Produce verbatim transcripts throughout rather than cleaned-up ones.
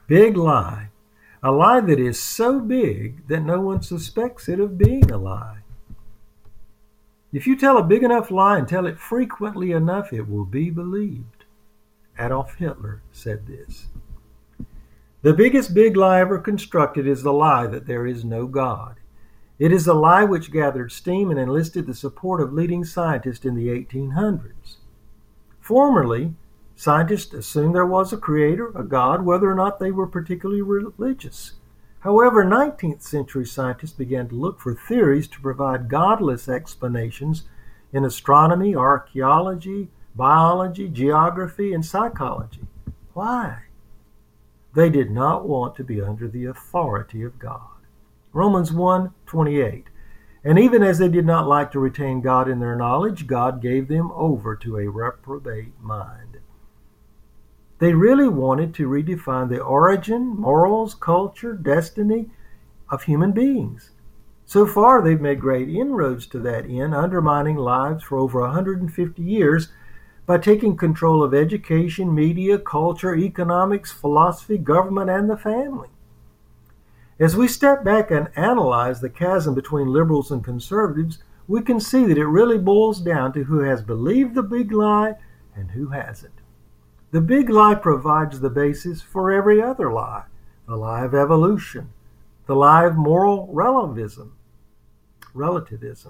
Big lie. A lie that is so big that no one suspects it of being a lie. If you tell a big enough lie and tell it frequently enough, it will be believed. Adolf Hitler said this. The biggest big lie ever constructed is the lie that there is no God. It is a lie which gathered steam and enlisted the support of leading scientists in the eighteen hundreds. Formerly, scientists assumed there was a creator, a God, whether or not they were particularly religious. However, nineteenth century scientists began to look for theories to provide godless explanations in astronomy, archaeology, biology, geography, and psychology. Why? They did not want to be under the authority of God. Romans one twenty-eight. And even as they did not like to retain God in their knowledge, God gave them over to a reprobate mind. They really wanted to redefine the origin, morals, culture, destiny of human beings. So far, they've made great inroads to that end, undermining lives for over one hundred fifty years by taking control of education, media, culture, economics, philosophy, government, and the family. As we step back and analyze the chasm between liberals and conservatives, we can see that it really boils down to who has believed the big lie and who hasn't. The big lie provides the basis for every other lie, the lie of evolution, the lie of moral relativism, relativism,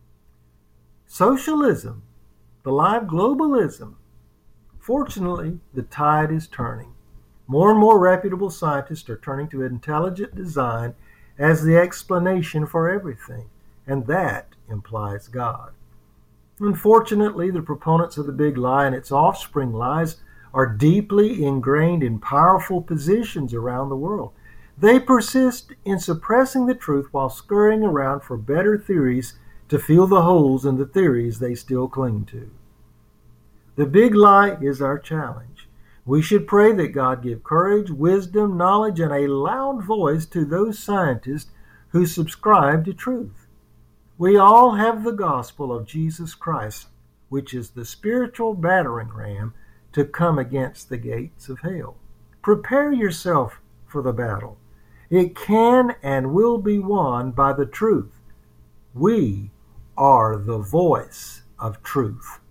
socialism, the lie of globalism. Fortunately, the tide is turning. More and more reputable scientists are turning to intelligent design as the explanation for everything, and that implies God. Unfortunately, the proponents of the big lie and its offspring lies are deeply ingrained in powerful positions around the world. They persist in suppressing the truth while scurrying around for better theories to fill the holes in the theories they still cling to. The big lie is our challenge. We should pray that God give courage, wisdom, knowledge, and a loud voice to those scientists who subscribe to truth. We all have the gospel of Jesus Christ, which is the spiritual battering ram to come against the gates of hell. Prepare yourself for the battle. It can and will be won by the truth. We are the voice of truth.